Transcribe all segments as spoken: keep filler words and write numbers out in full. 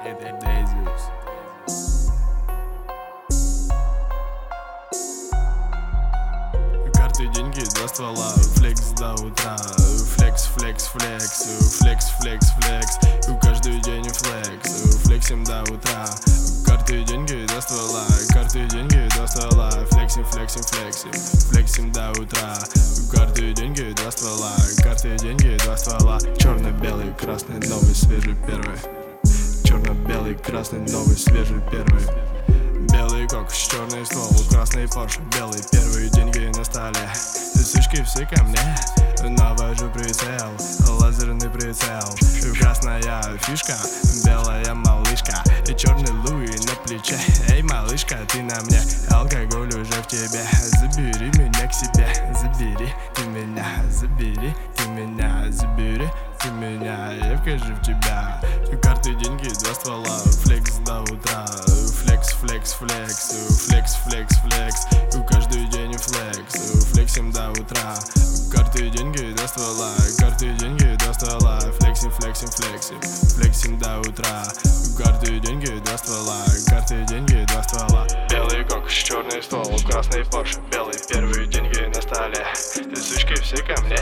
Карты, деньги, два ствола, флекс до утра. Флекс, флекс, флекс, флекс, флекс, флекс. У каждый день флекс, флексим до утра. Карты, деньги, два ствола, карты, деньги, два ствола. Флексим, флексим, флексим, флексим до утра. Карты, деньги, два ствола, карты, деньги, два ствола. Черно-белый, красный, новый, свежий, первый. Черно-белый, красный, новый, свежий, первый. Белый кокс, черный ствол, красный Порш, белый, первые деньги на столе. Сучки все ко мне, навожу прицел, лазерный прицел. Красная фишка, белая малышка и черный Луи на плече. Эй, малышка, ты на мне, алкоголь уже в тебе. Забери меня к себе, забери ты меня, забери ты меня, забери ты меня, я вхожу в тебя. Карты, деньги, два ствола, флекс до утра. Флекс, флекс, флекс, флекс, флекс, флекс. У каждый день флекс, флексим до утра. Карты, деньги, два ствола, карты, деньги, два ствола. Флексим, флексим, флексим, флексим до утра. Карты, деньги, два ствола, карты, деньги, два ствола. Белый кокс, черный ствол, красный Порш, белый, первые деньги на столе. Ты сучки все ко мне.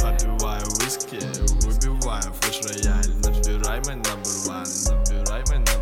Попиваю виски, выбиваю флеш рояль. Набирай мой number one, набирай мой number